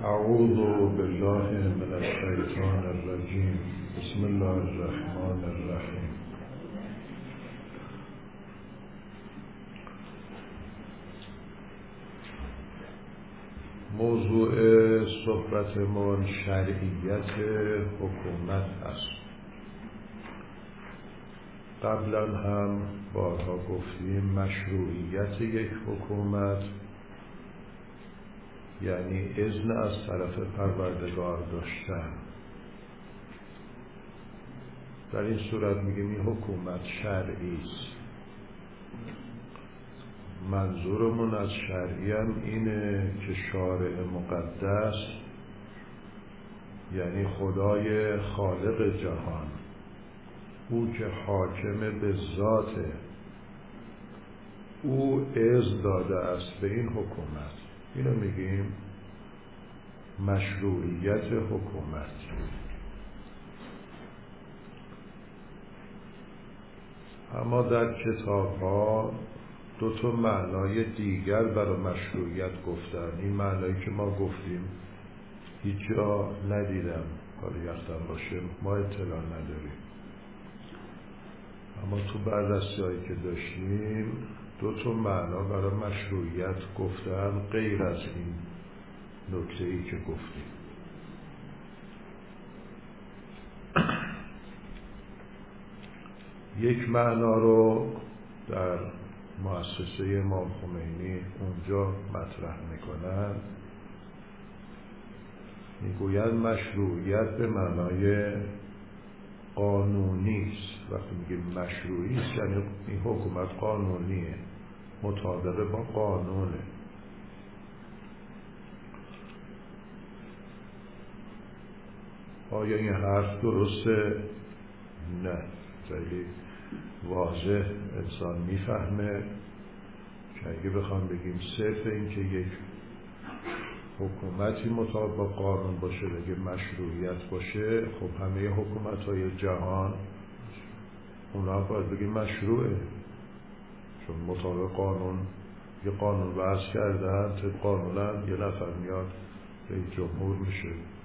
اعوذ بالله من الشیطان الرجیم. بسم الله الرحمن الرحیم. موضوع صحبتمون شرعیت حکومت است. قبلا هم بارها گفتیم مشروعیت یک حکومت یعنی اذن از طرف پروردگار داشتن. در این صورت میگیم این حکومت شرعی است. منظورمون از شرعی هم اینه که شارع مقدس یعنی خدای خالق جهان، او که حاکم به ذاته، او اذن داده است به این حکومت. اینو میگیم مشروعیت حکومت. اما در کتاب ها دو تا معنای دیگر برای مشروعیت گفتن. این معنایی که ما گفتیم هیچ جا ندیدم، حالا یختن باشه ما اطلاع نداریم، اما تو بررسی هایی که داشتیم دو تا معنا برای مشروعیت گفتن غیر از این نکته ای که گفتیم. یک معنا رو در مؤسسه امام خمینی اونجا مطرح میکنن، میگویند مشروعیت به معنای قانونی است. وقتی میگیم مشروعی است یعنی این حکومت قانونیه، مطابق با قانونه. آیا این حرف درسته؟ نه، خیلی واضح انسان میفهمه که اگه بخوام بگیم صرف این که یک حکومتی مطابق با قانون باشه بگه مشروعیت باشه، خب همه حکومت‌های جهان اونا باید بگیم مشروعه، چون مطابق قانون یه قانون وضع کردن، طبق قانونن یه نفر میاد رئیس جمهور میشه.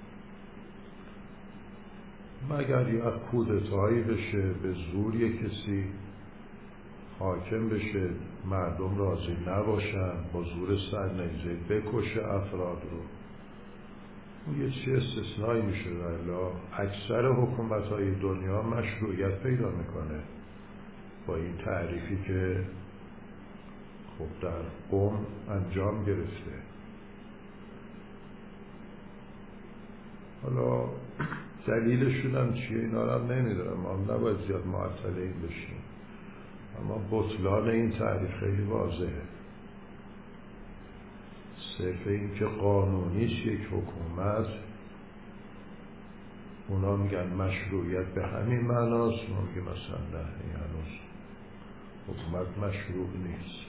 مگر یک کودتایی بشه، به زور یک کسی حاکم بشه، مردم راضی نباشن، با زور سرنیزه بکشه افراد رو، اون یه چیز استثنایی میشه. ولی اکثر حکومت‌های دنیا مشروعیت پیدا میکنه با این تعریفی که خب در قم انجام گرفته. حالا دلیلشون هم چیه اینا رو هم نمیدونم، ما نباید زیاد معطل این بشیم، اما بطلان این تعریف خیلی واضحه. صرف این که قانونیش یک حکومت، اونا میگن مشروعیت به همین معناست، ما میگن مثلا نه، این هنوز حکومت مشروع نیست.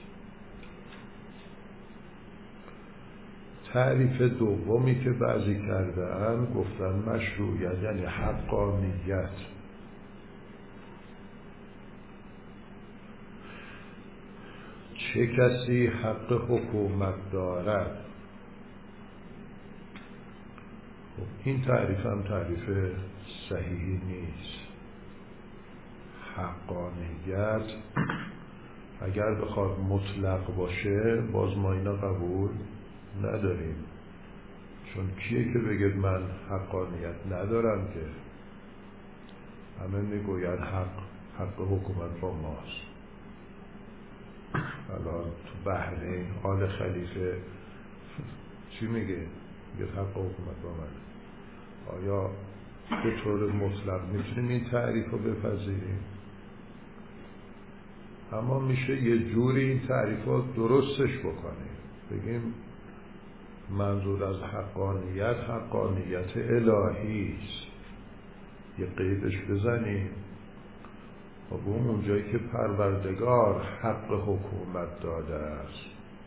تعریف دومی که بعضی کردن گفتن مشروعیت یعنی حقانیت. چه کسی حق حکومت دارد؟ خب این تعریف هم تعریف صحیحی نیست. حقانیت اگر بخواد مطلق باشه باز ما اینا قبول نداریم، چون کیه که بگه من حقانیت ندارم؟ که همه میگوید حق حکومت با ماست. الان تو بحرین آل خلیفه چی میگه؟ میگه حق حکومت با من. آیا به طور مطلق میتونیم این تعریف رو بپذیریم؟ اما میشه یه جوری این تعریف رو درستش بکنیم، بگیم منظور از حقانیت الهی است، یه قیدش بزنیم و به اون جایی که پروردگار حق حکومت داده است.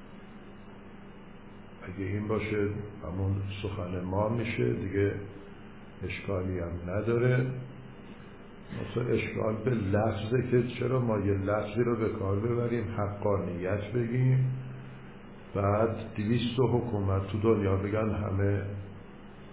اگه این باشه همون سخن ما میشه، دیگه اشکالی هم نداره. مثلا اشکال به لفظه که چرا ما یه لفظی رو به کار ببریم حقانیت بگیم، بعد 200 حکومت تو دنیا بگن همه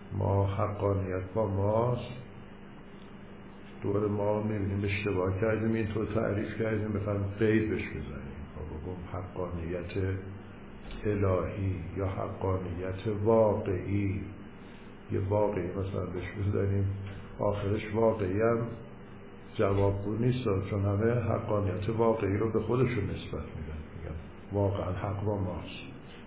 ما حقانیت با ماست. دور ما میبینیم اشتباه کردیم، اینطور تعریف کردیم، بخوایم قید بهش بزنیم، بگم حقانیت الهی یا حقانیت واقعی. یه واقعی مثلا بهش بزنیم آخرش واقعی هم جوابگو نیست، چون همه حقانیت واقعی رو به خودشون نسبت میدن، میگن واقعا حق با ماست.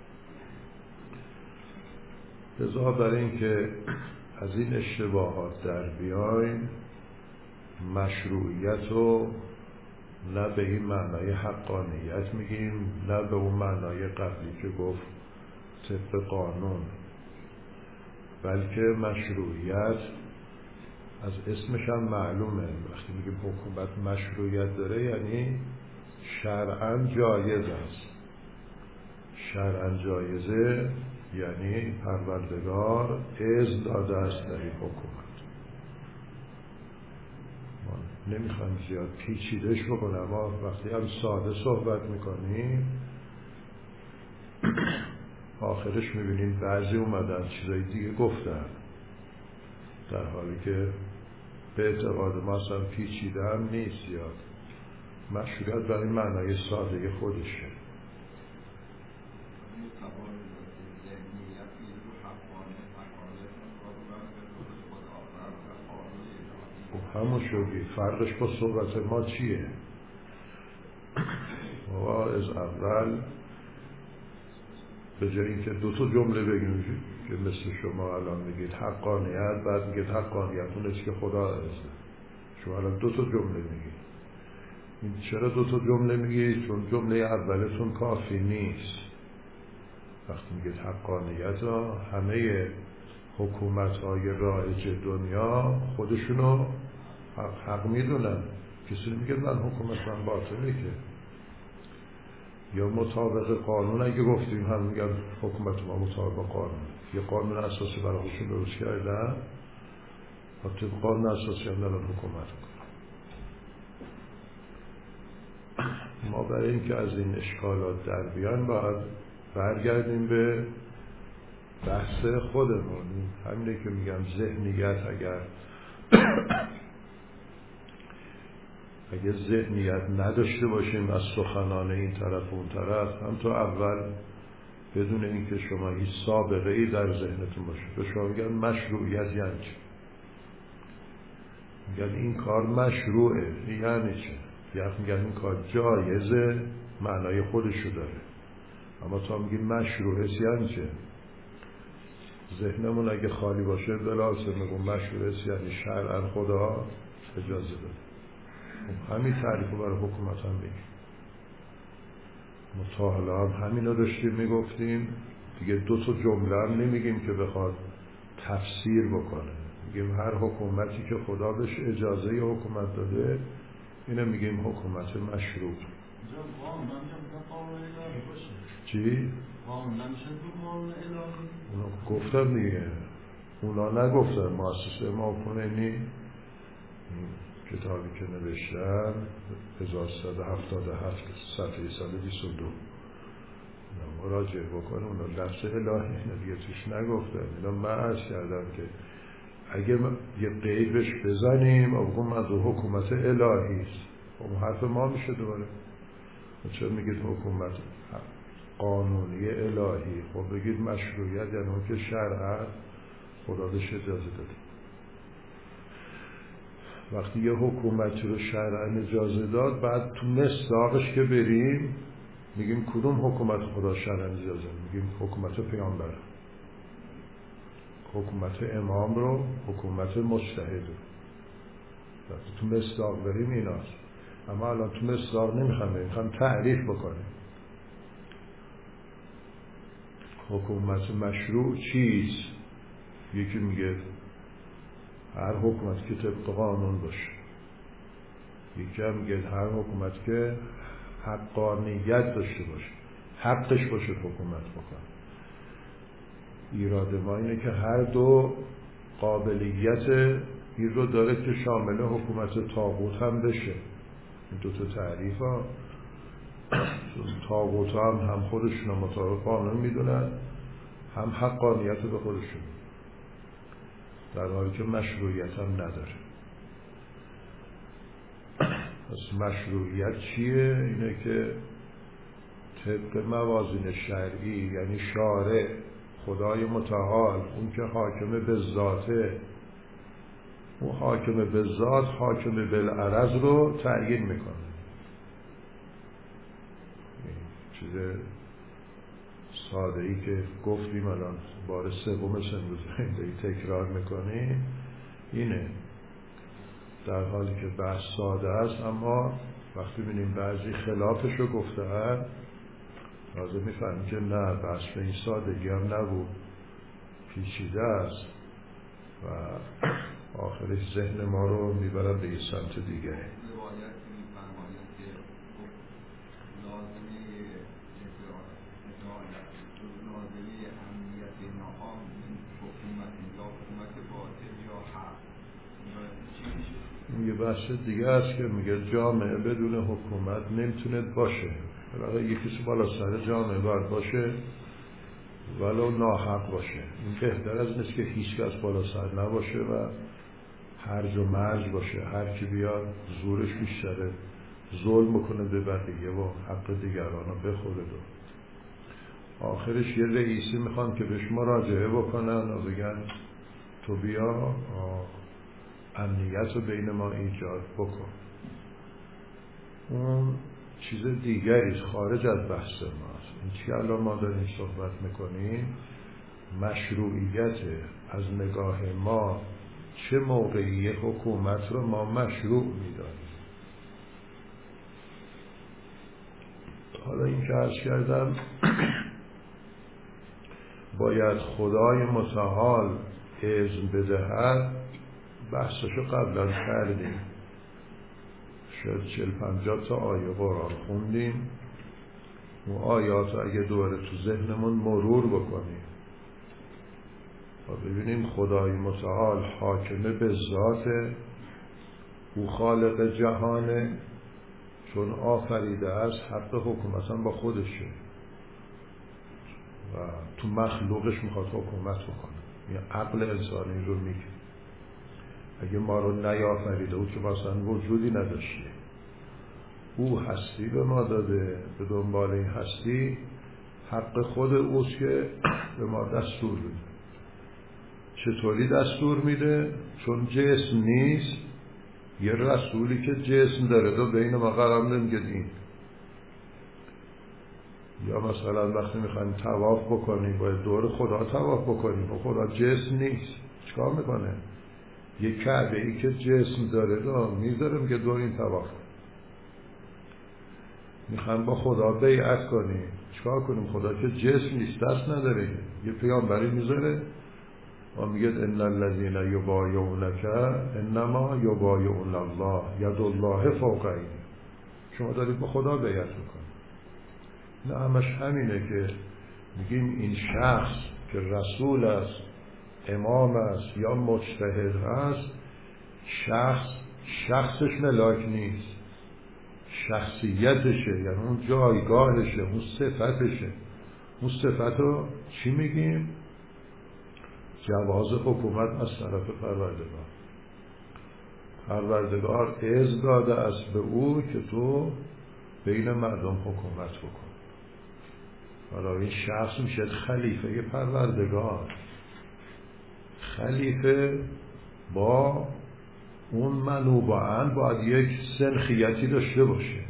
لذا برای اینکه از این اشتباهات در بیایم، مشروعیت رو نه به این معنای حقانیت میگیم، نه به اون معنای قبلی که گفت طبق قانون، بلکه مشروعیت از اسمش هم معلومه. وقتی میگیم حکومت مشروعیت داره یعنی شرعاً جایز است. شرعاً جایزه یعنی پروردگار اذن داده است در این حکومت. ما نمیخوایم زیاد پیچیده‌اش بکنم، اما وقتی هم ساده صحبت میکنیم آخرش میبینیم بعضی اومدن چیزای دیگه گفتن، در حالی که به اعتقاد ما اصلا پیچیده هم نیست. زیاد مشروعیت برای معنای ساده خودشه. همون شدی فرقش با صحبت ما چیه؟ ما از اول به جای اینکه دو تا جمله بگیم که مثل شما الان میگید حقانیت، بعد میگید حقانیت اون که خدا ارزه، شما الان دو تا جمله میگید. این چرا دو تا جمله میگید؟ چون جمله اولتون کافی نیست. وقتی میگید حقانیت ها، همه حکومت های رایج دنیا خودشونو حق میدونن. کسی نمیگه من حکومت من باطله که، یا مطابق قانون اگه گفتیم هم میگن حکومت ما مطابق قانون. یه قانون اساسی برای خودشون درست کردن و طبق قانون اساسی هم دارن حکومت کنن. ما برای اینکه از این اشکالات در بیان باید برگردیم به بحث خودمون. همینه که میگم ذهنیت اگه ذهنیت نداشته باشیم از سخنان این طرف و اون طرف، هم تا اول بدون اینکه شما هیچ سابقه ای در ذهنتون باشه، تو شما میگن مشروعیت یعنی چه؟ میگن این کار مشروعه یعنی چه؟ یعنی میگن این کار جایزه، معنای خودشو داره. اما تا میگیم مشروعه یعنی چه؟ ذهنمون اگه خالی باشه بلاسه میگم مشروعه یعنی شرعاً خدا اجازه داره. همین تعریف رو برای حکومت هم بگیم. مطالعه هم همین رو داشتیم میگفتیم دیگه. دو تا جمله هم نمیگیم که بخواد تفسیر بکنه، میگیم هر حکومتی که خدا بهش اجازه حکومت داده اینو میگیم حکومت مشروع. چی؟ اونا گفتم دیگه، اونا نگفتن. مؤسسه امام خمینی کتابی که نوشتن 1377 صفحه 122 مراجعه بکنه، اونا لفظ الهی دیگه توش نگفتن. اینا من عرض کردم که اگه یه قید بهش بزنیم و بگم از حکومت الهی است، اون حرف ما میشه دوباره. چرا میگید حکومت قانونی الهی؟ خب بگید مشروعیت یعنی اون که شرعاً خدا بهش اجازه داده. وقتی یه حکومتی رو شرعاً اجازه داد، بعد تو مصداقش که بریم میگیم کدوم حکومت خدا شرعاً اجازه؟ میگیم حکومت پیامبر، حکومت امام رو، حکومت مجتهد رو. وقتی تو مصداق بریم ایناست. اما الان تو مصداق نمیخوام بریم، میخوام تعریف بکنیم حکومت مشروع چیست. یکی میگه هر حکومت که طبق قانون باشه، یکی هم میگه هر حکومت که حقانیت داشته باشه، حقش باشه حکومت بکنه. ایراد ما اینه که هر دو قابلیت این رو داره که شامل حکومت طاغوت هم بشه. این دو تا تعریف ها، طاغوت هم خودشون مطابق قانون میدونن، هم حقانیت رو به خودشون. در حالی که مشروعیت هم نداره. پس مشروعیت چیه؟ اینه که طبق موازین شرعی، یعنی شارع خدای متعال، اون که حاکم به ذاته، اون حاکم به ذات حاکم بالعرض رو تعیین میکنه. چیز ساده ای که گفتیم الان بار سوم امروز تکرار میکنیم اینه، در حالی که بحث ساده است، اما وقتی ببینیم بعضی خلافش رو گفتن تازه میفهمیم که نه، بحث به این سادگی هم نبود، پیچیده است و آخرش ذهن ما رو میبرن به یه سمت دیگه. یه بحث دیگه است که میگه جامعه بدون حکومت نمیتونه باشه. برای یکی کسی بالا سر جامعه باید باشه ولو ناحق باشه. این بهتر از نیست که هیچ کس بالا سر نباشه و هرج و مرج باشه، هر کی بیاد زورش بیشتره ظلم بکنه به بقیه و حق دیگران رو بخوره. آخرش یه رئیسی میخوان که بهش مراجعه بکنن و بگن تو بیا امنیت رو بین ما ایجاد بکن. اون چیز دیگری خارج از بحث ماست. این چی الان ما داریم صحبت میکنیم مشروعیت. از نگاه ما چه موقعی حکومت رو ما مشروع میدانیم. حالا این که عرض کردم باید خدای متعال اذن بدهد، بحثشو قبلا کردیم، شاید 40-50 تا آیه قرآن خوندیم. اون آیات اگه دوباره تو ذهنمون مرور بکنیم و ببینیم خدای متعال حاکمه به ذات، او خالق جهانه، چون آفریده است حق حکومت هم با خودشه و تو مخلوقش میخواد حکومت بکنه. این عقل انسانی رو میگه. اگه ما رو نیافریده بود که مثلا وجودی نداشته، او هستی به ما داده، به دنبال این هستی حق خود اوست که به ما دستور بده. چطوری دستور میده؟ چون جسم نیست، یه رسولی که جسم داره دو بین ما قرار نمیگه این. یا مثلا وقتی میخوایم طواف بکنیم باید دور خدا طواف بکنیم و خدا جسم نیست، چیکار میکنه؟ یه کعبه ای که جسم داره رو میذاره میگه دور این طواف کن. میخوایم با خدا بیعت کنیم، چیکار کنیم؟ خدا که جسم نیست، دست نداره، یه پیامبری میذاره و میگه ان الذين یبایعونک انما یبایعون الله ید الله فوق ایدیهم. شما دارید با خدا بیعت میکنید. نه همش همینه که میگیم این شخص که رسول است، امام است یا مجتهد است، شخصش ملاک نیست، شخصیتشه، یعنی اون جایگاهشه، اون صفتشه. اون صفت رو چی میگیم؟ جواز حکومت از طرف پروردگار. پروردگار اذن داده است به او که تو بین مردم حکومت بکن. حالا این شخص میشه خلیفه پروردگار. خلیفه با اون منوباً باید یک سنخیتی داشته باشه.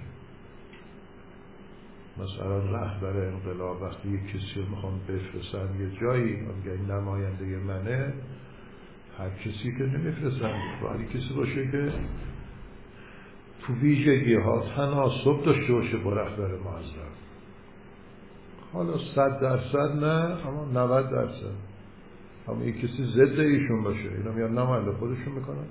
مثلا رهبر انقلاب وقتی یک کسی رو میخوام بفرستن یه جایی، میگه این نماینده منه، هر کسی که نمیفرستن باید کسی باشه که تو ویژگی ها تناسب داشته باشه با رهبر معظم. حالا 100% نه، اما 90%. اما یک کسی ضد ایشون باشه، اینا میان نماینده خودشون میکنن.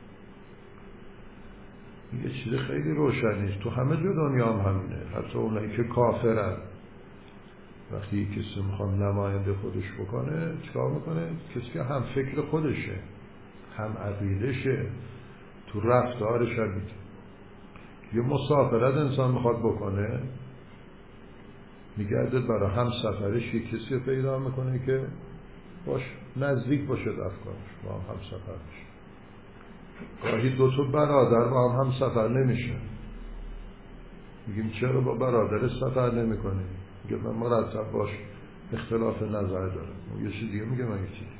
یه چیز خیلی روشن نیست. تو همه جا دنیا هم همینه. حتی اونایی که کافرن وقتی کسی میخوام نماینده خودش بکنه چیکار میکنه؟ کسی که هم فکر خودشه، هم عقیدشه، تو رفتارش هم میده. یه مسافرت انسان میخواد بکنه، میگرده برای هم سفرش یه کسی پیدا میکنه که باش نزدیک باشد افکارش، با هم همسفر میشه. گاهی دو تا برادر با هم همسفر نمیشن، میگیم چرا با برادر سفر نمیکنی؟ میگه من مرتب باش اختلاف نظر دارم. یه چیز دیگه میگه من یه چیز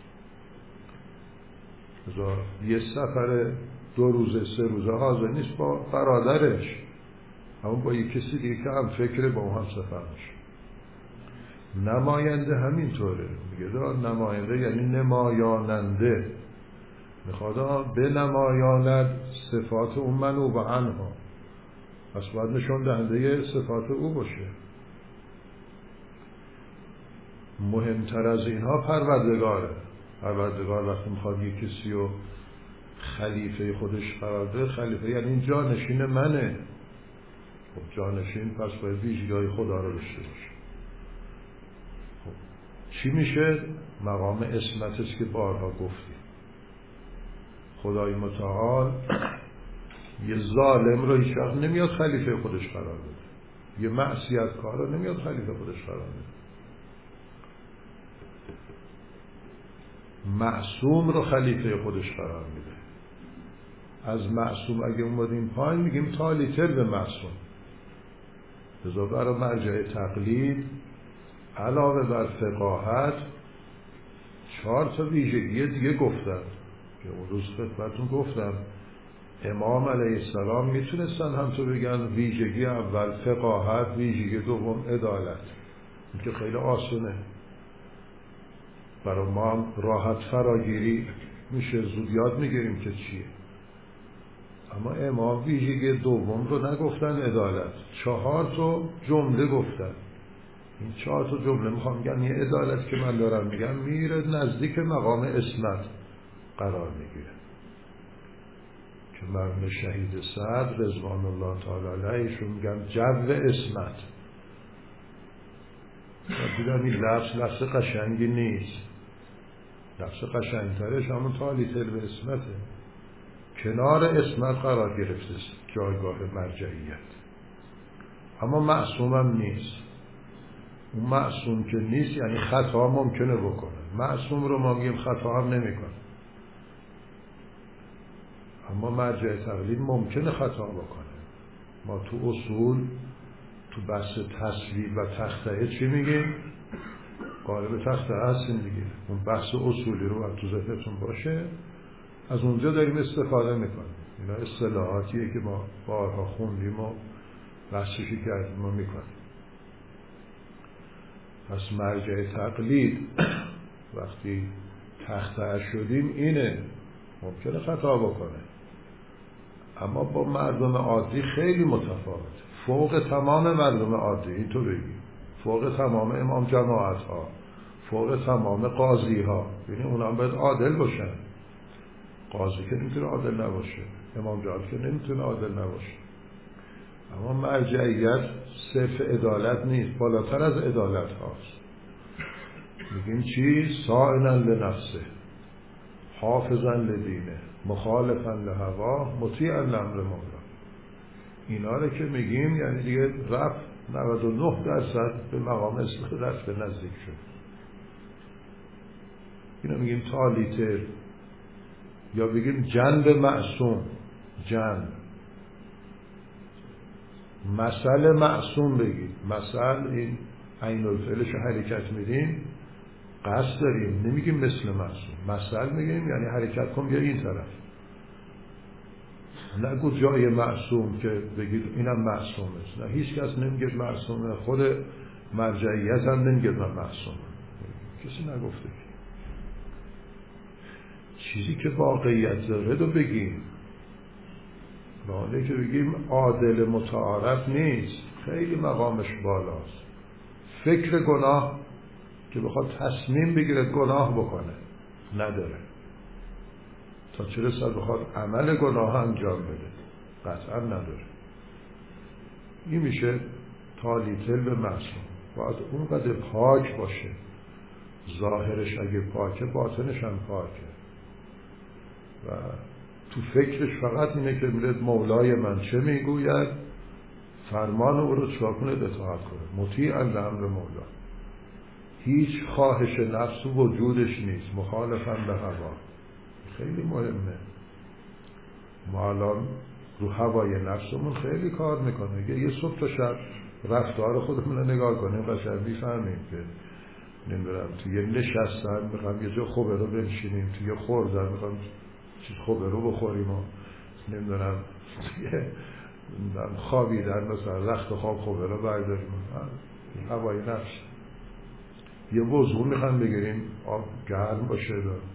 یه سفر 2 روزه 3 روزه حاضر نیست با برادرش، اما با یه کسی دیگه که هم فکره با هم سفر میشه. نماینده همینطوره، میگه نماینده یعنی نمایاننده، میخواد به نمایاند صفات اون منو و عنها، پس باید نشون دهنده صفات او باشه. مهمتر از اینها پروردگاره. پروردگار وقتی میخواد یک کسی رو خلیفه خودش قرار ده، خلیفه یعنی این جانشین منه. خب جانشین پس باید ویژگی‌های خدا رو داشته باشه. خب چی میشه؟ مقام عصمت است که بارها گفتیم. خدای متعال یه ظالم رو هیچ وقت نمیاد خلیفه خودش قرار بده، یه معصیتکار رو نمیاد خلیفه خودش قرار بده. معصوم رو خلیفه خودش قرار میده. از معصوم اگه اومدیم پایین میگیم تالیتر به معصوم. لذا برای مرجع تقلید علاوه بر فقاهت 4 تا ویژگی دیگه گفتن که اون روز خدمتتون گفتم. امام علیه السلام میتونستن هم تو بگن ویژگی اول فقاهت، ویژگی دوم عدالت. این که خیلی آسونه، برای ما هم راحت فراگیری میشه، زود یاد میگیریم که چیه. اما امام ویژگی دوم رو نگفتن عدالت، 4 تا جمله گفتن. این 4 تا جمله میخوام بگم یه عدالت که من دارم میگم میره نزدیک مقام عصمت قرار میگیره که مرحوم شهید صدر رضوان الله تعالی علیهشون میگن جو عصمت. دیدم این لفظ قشنگی نیست، لفظ قشنگترش همون تالیتر به عصمته. کنار عصمت قرار گرفته جایگاه مرجعیت، اما معصوم هم نیست. اون معصوم که نیست یعنی خطا ممکنه بکنه. معصوم رو ما میگیم خطا هم نمیکنه، اما مرجع تقلید ممکنه خطا بکنه. ما تو اصول تو بحث تصویب و تخته چی میگیم؟ قالب تخته هستیم دیگه. اون بحث اصولی رو باید تو ذهنتون باشه، از اونجا داریم استفاده میکنیم. اینا اصطلاحاتیه که ما بارها خوندیم و بحثشی کردیم و میکنیم. پس مرجع تقلید وقتی تخته شدیم اینه، ممکنه خطا بکنه، اما با مردم عادی خیلی متفاوت، فوق تمام مردم عادی. این تو بگی فوق تمام امام جماعت ها، فوق تمام قاضی ها. یعنی اونا باید عادل باشن. قاضی که نمیتونه عادل نباشه، امام جماعت که نمیتونه عادل نباشه. اما مرجعیت صرف عدالت نیست، بالاتر از عدالت هاست. میگیم چی؟ صائنا لنفسه، حافظا لدینه، مخالفا لهواه، مطیعا لامر مولا. اینا رو که میگیم یعنی دیگه رفت 99% به مقام اصلاح رفت نزدیک شد. اینا میگیم تالیتر، یا بگیم جنب معصوم. جنب مثل معصوم بگید. مثل این عین الفعلش حرکت میدیم، قصد داریم، نمیگیم مثل معصوم. مثل میگیم یعنی حرکت کن بیا این طرف. نگو جای معصوم که بگید اینم معصوم است. نه، هیچ کس نمیگه معصومه، خود مرجعیت هم نمیگه من معصومم، کسی نگفته. چیزی که واقعیت داره رو بگیم. نه که بگیم عادل متعارف نیست، خیلی مقامش بالاست. فکر گناه که بخواد تصمیم بگیره گناه بکنه نداره، تا چه رسد بخواد عمل گناه انجام بده قطعا نداره. این میشه تالیتل به معصوم. باید اونقدر پاک باشه، ظاهرش اگه پاکه باطنش هم پاکه و تو فکرش فقط اینه که میرد مولای من چه میگوید، فرمان او رو چرا کنه اطاعت کنه، مطیعا لامر مولا. هیچ خواهش نفس وجودش نیست، مخالفاً به هوا. خیلی مهمه. ما الان رو هوای نفسمون خیلی کار میکنه. یه صبح تا شب رفتار خودمون رو نگاه کنیم قشنگ میفهمیم که نمیدونم توی یه نشستن میخوام یه جا خوبه رو بنشینیم، توی یه خوردن میخوام چیز خوبه رو بخوریم و نمیدونم توی خوابیدن مثلا رخت خواب خوبه رو برداریم. هوای نفس. یه وضو میخوام بگیریم آب گرم باشه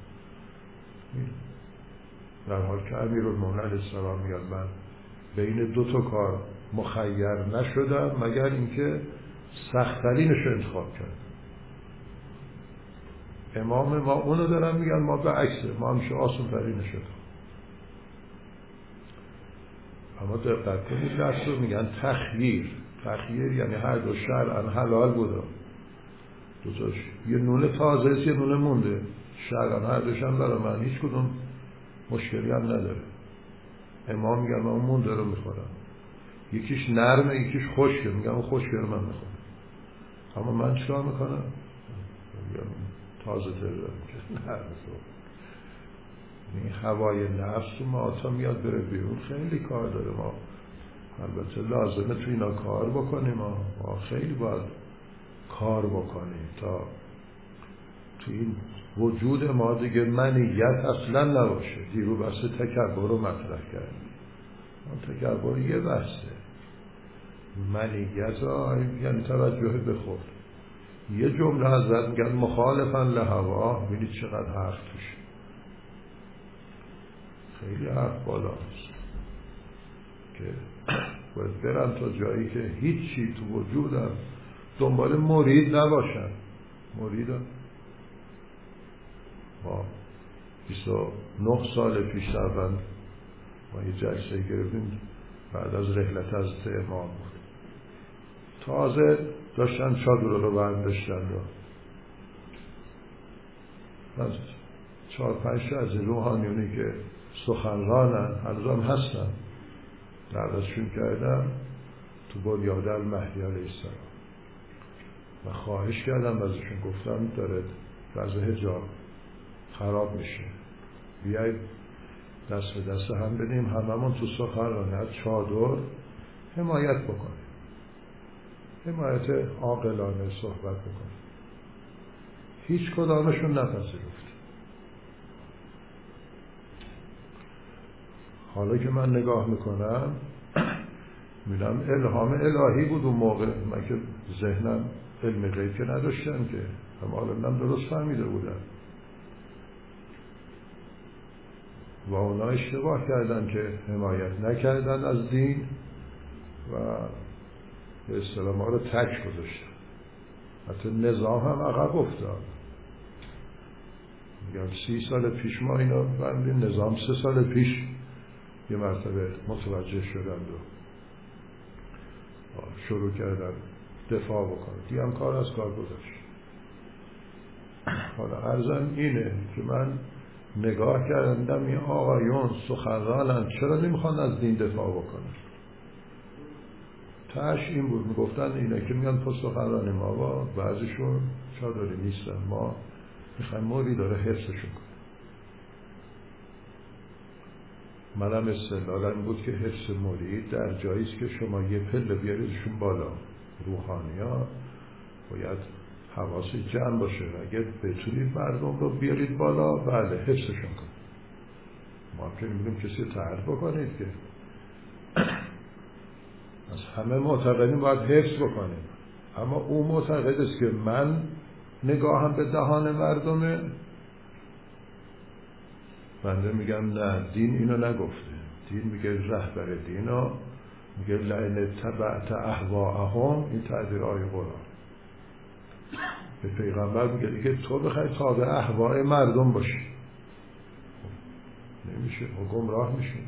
در حال که امیرالمومنین علیه السلام میگن من بین دو تا کار مخیر نشدم مگر اینکه سخت‌ترینش رو انتخاب کردم. امام ما اونو دارن میگن، ما به عکسه، ما همیشه آسان‌ترینش شدم. اما دقت کنید درس رو میگن تخییر یعنی هر دو شرعاً حلال بوده، دوتاش یه نون تازه است یه نون مونده، شرعاً هر دوشن برای من هیچ کدوم مشکلی هم نداره. امام میگن من اون مونده رو میخورم، یکیش نرمه یکیش خشکه، میگم اون خشکه رو من میخورم. اما من چیکار میکنم؟ میگم تازه دارم که نرمه. این هوای نفس ما تا میاد بره بیرون خیلی کار داره. ما البته لازمه تو اینا کار بکنیم، ما خیلی باید کار بکنیم تا تو این وجود ما دیگه منیت اصلا نباشه. دیرو بحث تکبر رو مطرح کردیم. تکبر یه بحثه، منیت یعنی توجه به خود. یه جمله حضرت میگن مخالفاً لهوا، ببینید چقدر حرف توشه، خیلی حرف بالاست که باید برم تا جایی که هیچی تو وجودم دنبال مرید نباشم. مریدم ما 29 سال پیش تقریباً ما یه جلسه گرفتیم بعد از رحلت از امام بود، تازه داشتن چادر رو برداشتن و از 4-5 از روحانیونی که سخنرانن هنوزم هستن دعوتشون کردم تو بنیاد المهدی علیه السلام و خواهش کردم ازشون، گفتم داره وضع حجاب خراب میشه، بیایید دست به دست هم بدیم هممون تو سخنرانی چادر حمایت بکنیم، حمایت عاقلانه صحبت بکنیم. هیچ کدامشون نپذیرفت. حالا که من نگاه میکنم میبینم الهام الهی بود اون موقع، من که ذهنم علم غیب که نداشتم که، اما عالمم درست فهمیده بودم و اونا اشتباه کردن که حمایت نکردن از دین و به اصطلاح ما رو تک گذاشتن. حتی نظام هم عقب افتاد. میگم 30 سال پیش ما اینا بندیم، نظام 3 سال پیش یه مرتبه متوجه شدند و شروع کردن دفاع بکنن، دیگه هم کار از کار گذاشت. حالا عرضم اینه که من نگاه کردم این آقایون سخنرانن چرا نمیخوان از دین دفاع بکنن؟ تاش این بود، میگفتن اینا که میگن پس سخنران ما با بعضیشون چادری نیستن، ما میخوایم موری داره حفظشون کنیم. منم استدلالم بود که حفظ مرید در جاییست که شما یه پله بیاریدشون بالا. روحانی‌ها باید حواس جمع باشه، اگر بتونید مردم رو بیارید بالا بله حفظشون کنید. ما که نمیدونیم کسی طرح بکنید که از همه معتقدین باید حفظ بکنیم، اما او معتقد است که من نگاهم به دهان مردمه. بنده میگم نه، دین اینو نگفته. دین میگه رهبر دینا میگه لئن تبعت اهواءهم، این تعبیر آیه قرآن به پیغمبر میگه دیگه تو بخوای تابع اهواء مردم باشی نمیشه، ما گمراه میشیم.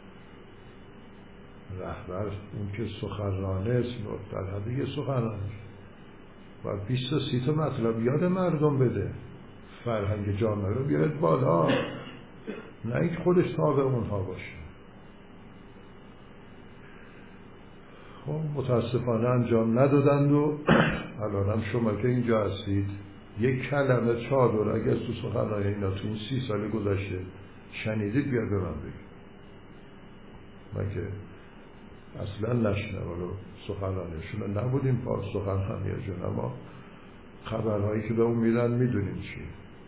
رهبر اون که سخنرانه است در حد یه سخنرانه باید 20 تا 30 تا مطلب یاد مردم بده، فرهنگ جامعه رو بیارد بالا، نه اینکه خودش تابع اونها باشه. خب متاسفانه انجام ندادند و الانم شما که اینجا هستید یک کلمه چادر اگر تو سخنرانی اینا تو این 30 سال گذشته شنیدید بیاد به من بگید. من که اصلا نشنم رو سخنرانیشون نبودیم پاس سخنرانیشون، اما خبرهایی که به اون میدن میدونیم چیه.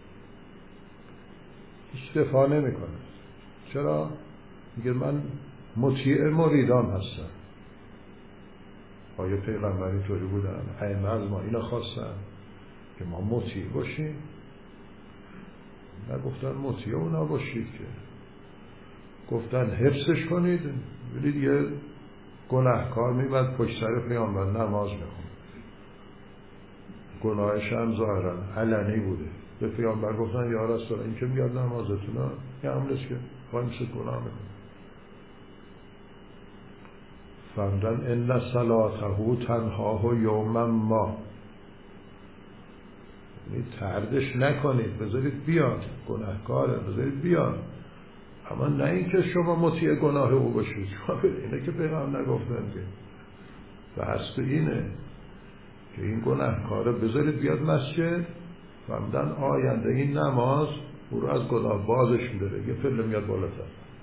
هیچ دفاع نمی کنه. چرا؟ میگه من مطیع مریدان هستم. آیا پیغمبری طوری بودن؟ ائمه از ما اینا خواستن که ما مطیع باشیم؟ نگفتن مطیع اونا باشید که، گفتن حفظش کنید. ببینید یه گناهکار میمد پشت سر پیامبر نماز میخوند، گناهش هم ظاهرا علنی بوده. به پیامبر گفتن یا رسول الله این که میاد نمازتون یه عملش که خواهیم گناه میکنه. فرمودن ان صلاته تنهاه یوما ما، تردش نکنید، بذارید بیاد، گناهکاره بذارید بیاد، اما نه اینکه شما مطیع گناه او باشید. شما اینه که پیغمبر نگفتن که بحث تو اینه که این گناهکاره بذارید بیاد مسجد. فرمودن آینده این نماز او رو از گناه بازش می‌داره، یه پله میاد بالاتر.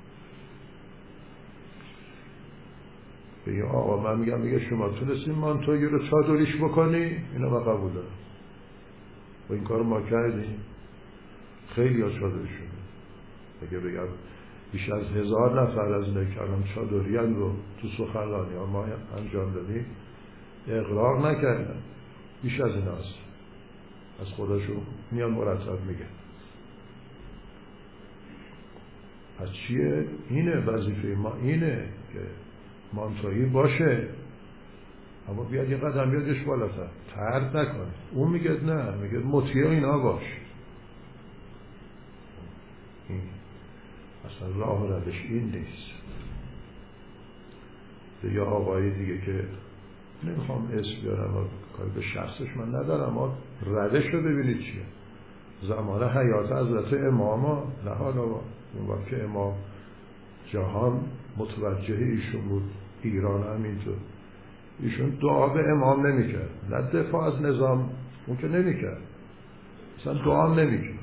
بگه آقا من میگه شما تونستین مانتویی رو چادریش بکنی؟ اینو من قبول دارم و این کار ما کردیم، خیلی ها چادری شده. اگه بگم بیش از 1000 نفر از اینه که الان چادریان رو تو سخنرانی ها ما انجام دادیم اقرار نکردن، بیش از این هست، از خودشون میان مرتب میگه. پس چیه؟ اینه وظیفه ما، اینه که مانتویی باشه، اما بیاد یه قدم بیادش بالاتر، طرد نکنه. اون میگه نه، میگه مطیع اینا باش. این اصلا راه ردش این نیست. یا آقای دیگه که نمیخوام اسم بیارم، کاری به شخصش من ندارم، اما ردش رو ببینید چیه. زمان حیات حضرت امام، نه حالا اون وقت که امام جهان متوجه ایشون بود، ایران همینطور، ایشون دعا به امام نمیکرد، نه دفاع از نظام، اون که نمیکرد، اصلا دعا نمیکرد.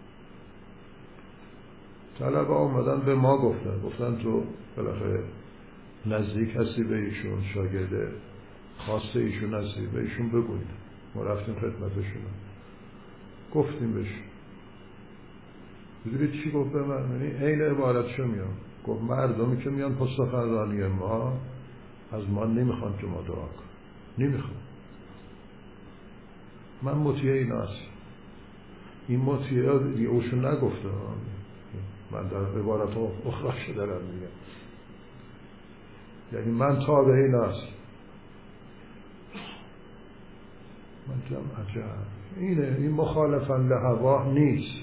طلبه آمدن به ما گفتن تو بالاخره نزدیک هستی به ایشون، شاگرد خاص ایشون هستی، به ایشون بگوید. ما رفتیم خدمتشون، گفتیم بهش. بذارید چی گفت به من؟ یعنی عین عبارتشو میام، گفت مردمی که میان پست سخنرانی ما از ما نمیخوان که ما دعا کنیم، نمیخوان. من مطیع اینا هستم. این مطیع اوشون نگفته، من در عبارت اخراش دارم میگم، یعنی من تابع اینا هستم. من جمع عجب اینه، این مخالفا لهوا نیست.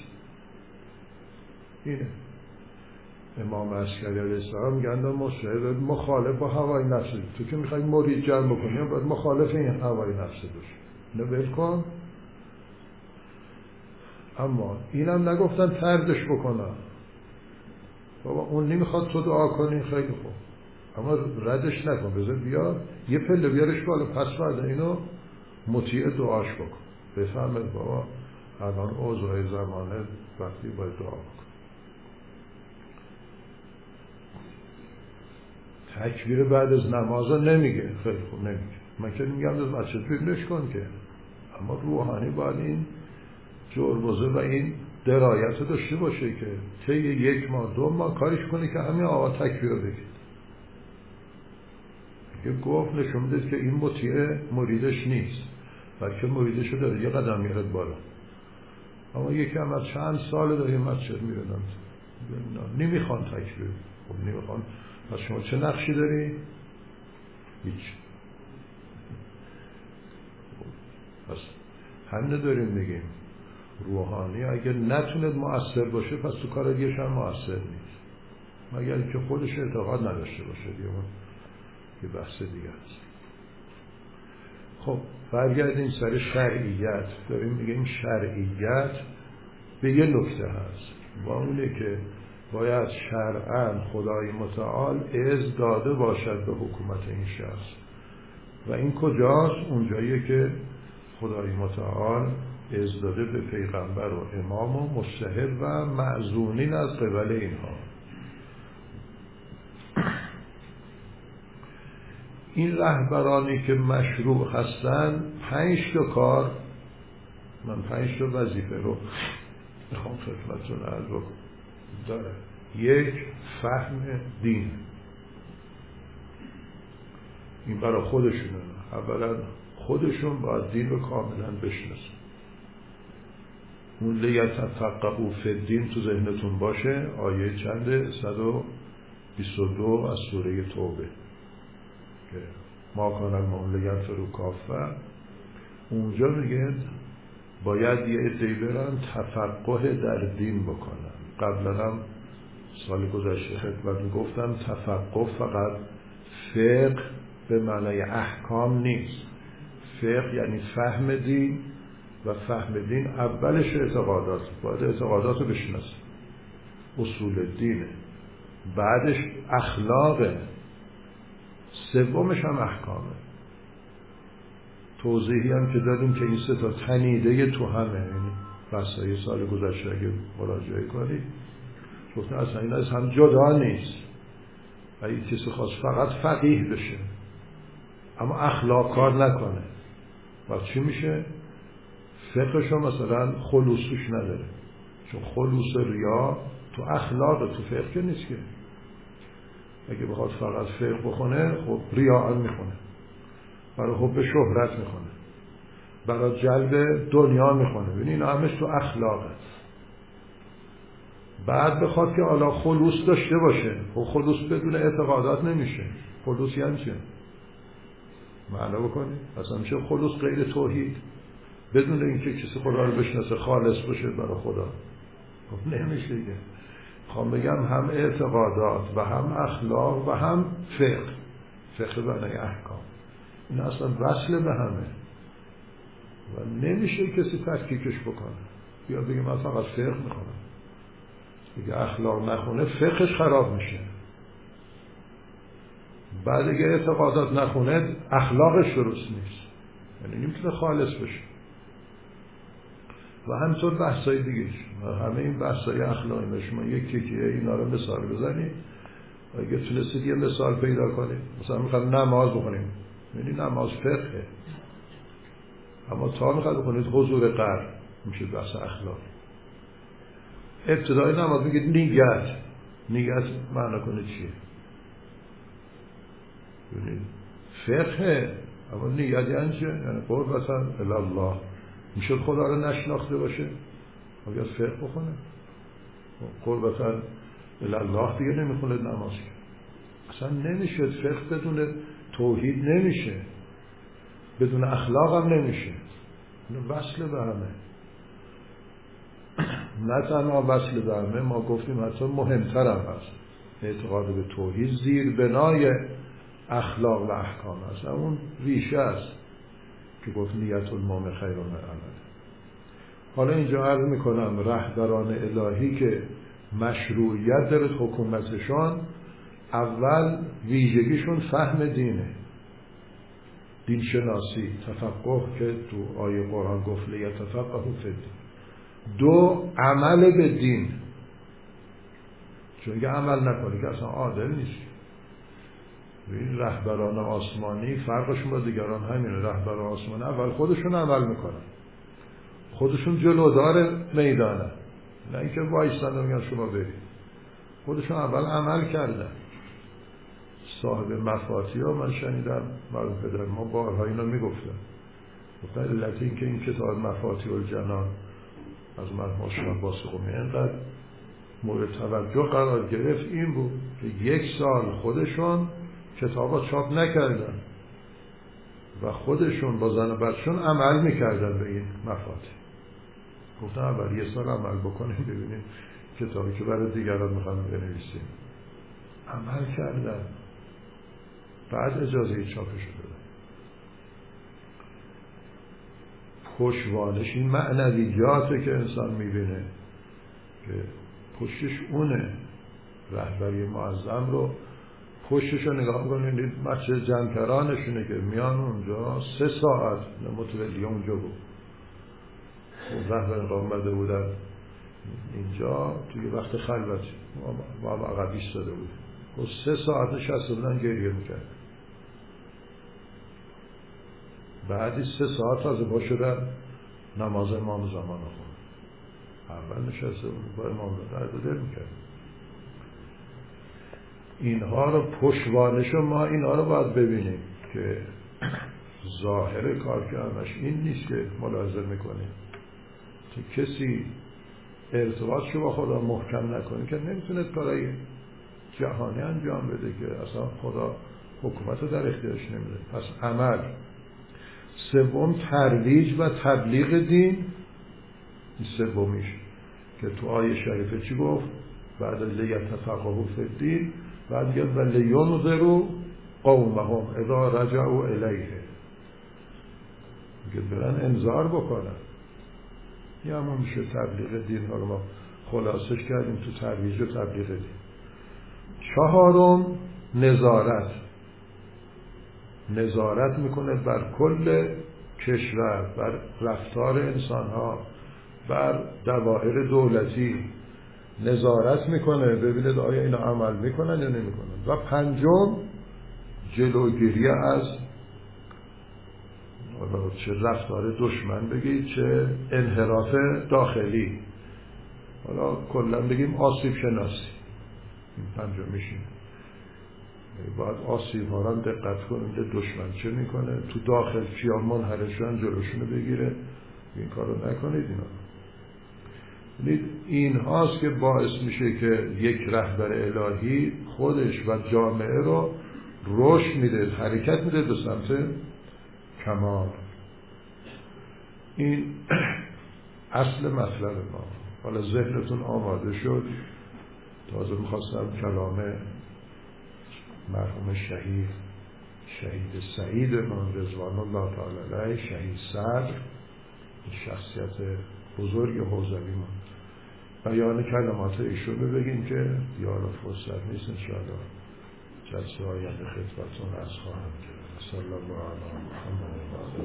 اینه امام عسکری علیه السلام میگن مخالف با هوای نفس، تو که میخوای مرید جمع بکنی باید مخالف این هوای نفس باشی، اینو ول کن. اما اینم نگفتن طردش بکنن، بابا اون نمیخواد تو دعا کنی، خیلی خوب، اما ردش نکن، بذار بیاد یه پله بیارش بالا، پس بعد اینو مطیع دعاش بکن، بفهمد بابا الان اوضاع زمانه وقتی باید دعا بکن. تکبیر بعد از نماز نمیگه، خیلی خوب نمیگه، من که میگم از مسجد بیرونش کن که، اما روحانی باید این جربوزه و این درایت داشته باشه که طی 1 ماه 2 ماه کارش کنه که همین آقا تکبیر بگید. یه گفت نشون میده که این مطیع مریدش نیست، بلکه مریدش رو داره یه قدم میرد بالا. اما یکی هم از چند سال داره مسجد میرن نمیخوان تکبیر، خب نمیخوان، پس شما چه نقشی داری؟ هیچ. پس همینه داریم میگیم روحانی اگه نتوند مؤثر باشه پس تو کار دیگه هم مؤثر نیست، مگر اینکه خودش اعتقاد نداشته باشه، یه بحث دیگه است. خب برگردیم سر شرعیت. داریم میگیم شرعیت به یه نکته هست، و اونه که باید شرعاً خدای متعال اذن داده باشد به حکومت این شخص. و این کجاست؟ اونجاییه که خدای متعال اذن داده به پیغمبر و امام و مجتهد و معزونین از قبل اینها. این رهبرانی که مشروع هستن 5 تا کار، من 5 تا وظیفه رو میخوام خدمتتون عرض بکنم داره. 1 فهم دین، این برای خودشونه. اولا خودشون باید دین رو کاملا بشناسن. اون لیتفقهوا فی الدین تو ذهنتون باشه. آیه چنده؟ 122 از سوره توبه که ما کان المؤمنون لینفروا کافه. اونجا میگه باید یه عده‌ای برن تفقه در دین بکنن. قبلا هم سال گذشته خدمتتون گفتم تفقه فقط فقه به معنای احکام نیست. فقه یعنی فهم دین و فهم دین اولش اعتقادات، باید اعتقادات رو بشناسیم، اصول دینه، بعدش اخلاقه، سومش هم احکامه. توضیحی هم که دادیم که این 3 تا تنیده تو همه، یعنی بحثای سال گذشته اگه مراجعه کنید گفتن اصلا این از هم جدا نیست. اگه کسی خواست فقط فقیه بشه اما اخلاق کار نکنه و چی میشه؟ فقهشو مثلا خلوصش نداره، چون خلوص ریا تو اخلاق، تو فقه نیست که. اگه بخواد فقط فقه بخونه خب ریا میخونه، برای حب شهرت میخونه، برای جلب دنیا میخونه. ببین این همش تو اخلاقه. بعد بخواد که حالا خلوص داشته باشه، خب خلوص بدون اعتقادات نمیشه. خلوص یعنی چه؟ معنا بکنید. اصلا میشه خلوص غیر توحید، بدون اینکه کسی خدا رو بشناسه، خالص باشه برای خدا. خب نمیشه دیگه. میخوام بگم هم اعتقادات و هم اخلاق و هم فقه. فقه معنای احکام. این اصلا وصل به همه و نمیشه کسی تفکیکش بکنه. بیا بگه من فقط فقه میخونم، بگه اخلاق نخونه فقهش خراب میشه. بعد اگه اعتقادات نخونه اخلاقش درست نیست، یعنی نمیتونه خالص بشه. و همینطور بحثای دیگه، همه این بحثای اخلاقی شما یکی اینا رو مثال بزنید. اگه تونستید یه مثال پیدا کنید، مثلا میخواد نماز بخونیم، یعنی نماز فقهه، اما تا میخواد بخونید حضور قلب میشه بحث اخلاق. ابتدای نماز میگید نیت معنی کنه چیه؟ ببینید فقه، اما نیت یعنی چه؟ یعنی قربتاً الی الله. میشه خدا رو نشناخته باشه باید فقه بخونه. قربتاً الی الله دیگه نمیخونه نماز که اصلا نمیشه. فقه بدون توحید نمیشه، بدون اخلاق هم نمیشه. وصل به همه. نه تنها وصل به همه، ما گفتیم حتی مهمتر هم هست. اعتقاد به توحید زیر بنای اخلاق و احکام هست. اون ریشه است که گفت نیت المؤمن خیر من عمل. حالا اینجا عرض میکنم رهبران الهی که مشروعیت داره حکومتشان، اول ویژگیشون فهم دینه، دین شناسی، تفقه که تو آیه قرآن گفت لیتفقهوا فی الدین. 2 عمل به دین، چون اگه عمل نکنی که اصلا عادل نیست. این رهبران آسمانی فرقشون با دیگران همینه. رهبران آسمانی اول خودشون عمل میکنن، خودشون جلودار میدانن، نه اینکه وایستن و میگن شما برید. خودشون اول عمل کردن. صاحب مفاتیح من شنیدم مرحوم پدر ما بارها اینو میگفتن، گفتن علت این که این کتاب مفاتیح الجنان از مرحوم آشنا عباس قمی اینقدر مورد توجه قرار گرفت این بود که 1 سال خودشون کتابا چاپ نکردن و خودشون با زن و بچه‌شون عمل میکردن به این مفاتیح. گفتن اول 1 سال عمل بکنیم ببینیم کتابی که برای دیگران میخوام بنویسیم. عمل کردن، بعد اجازه چاپش دادن. پشتوانش این معنویاته که انسان میبینه که پشتش اونه. رهبری معظم رو پشتش رو نگاه کنید مسجد جمکرانشونه که میان اونجا 3 ساعت متولی اونجا بود. رهبر آمده بودن اینجا توی وقت خلوتی ما عقب ایستاده بود و 3 ساعت نشسته بودن گریه میکرد. بعدی 3 ساعت از پا شدن نماز امام زمان خون. اول نشسته بود با امام درد دل میکرد. اینها رو پشتوانش ما اینها رو باید ببینیم که ظاهر کار کردنش این نیست که ملاحظه میکنیم که کسی ارتباطشو با خدا محکم نکنه که نمیتونه کارای جهانی انجام بده که اصلا خدا حکومت رو در اختیارش نمیده. پس عمل. سوم ترویج و تبلیغ دین. این سومیش که تو آیه شریفه چی گفت؟ بعد لیتفقهوا فی الدین بعد میگه ولینذروا قومهم اذا رجعوا الیه. میگه برن انذار بکنن. یه همون میشه تبلیغ دین. ها رو ما خلاصش کردیم تو ترویج و تبلیغ دین. 4 نظارت میکنه بر کل کشور، بر رفتار انسان ها، بر دوائر دولتی نظارت میکنه ببینید آیا اینا عمل میکنن یا نمیکنن. و 5 جلوگیری از چه رفتار دشمن بگید چه انحراف داخلی، حالا کلا بگیم آسیب شناسی. این 5 میشین. باید آسیب ها را دقت کنید دشمن چه میکنه، تو داخل کیا منحرفشن جلوشونو بگیره. این کارو نکنید. این هاست که باعث میشه که یک رهبر الهی خودش و جامعه رو رشد میده، حرکت میده به سمت کمال. این اصل مطلب ما. حالا ذهنتون آماده شد. تازه میخواستم کلام مرحوم شهید سعید امام رضوان الله تعالی علیه، شهید صدر، شخصیت بزرگ حوزوی ما، بیان کلمات ایشون رو بگیم که دیار فرصت نیست. انشاءالله جلسه آینده خدمتتون عرض خواهم کرد. صلی الله علی محمد.